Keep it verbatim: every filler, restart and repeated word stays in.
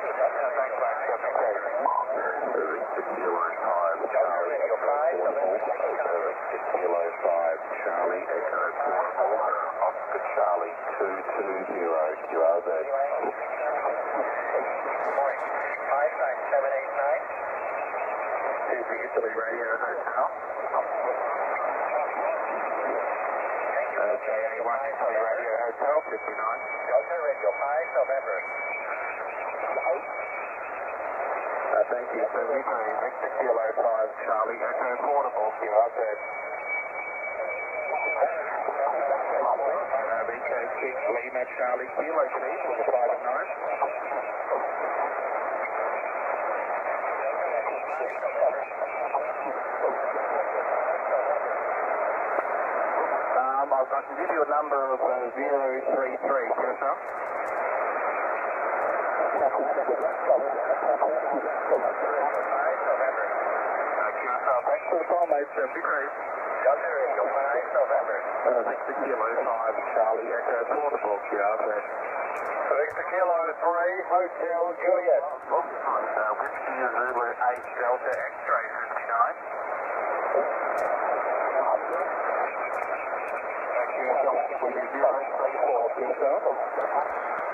Victor Kilo five, Charlie Echo Portable, Oscar Charlie two two zero, Q R Z. five nine seven eight nine. Here's the Italy Radio Hotel. Uh, J A one Italy Radio Hotel, fifty-nine. Delta Radio five, November. Uh, thank you, sir. Victor Kilo five, Charlie Echo Portable, Q R Z. Uh, V K six, Lima Charlie Kilo Chief, with a five and nine. Um, I can give you a number of uh, zero three three, yes, sir? Thanks for the call, mate. seventy three. Delta Radio five, November. Uh, Victor Kilo five, Charlie Echo Portable, Q R Z. Victor Kilo three, Hotel Juliet. Uh, Whiskey Zulu eight, Delta X-ray fifty-nine. Thank you. zero three four, yourself.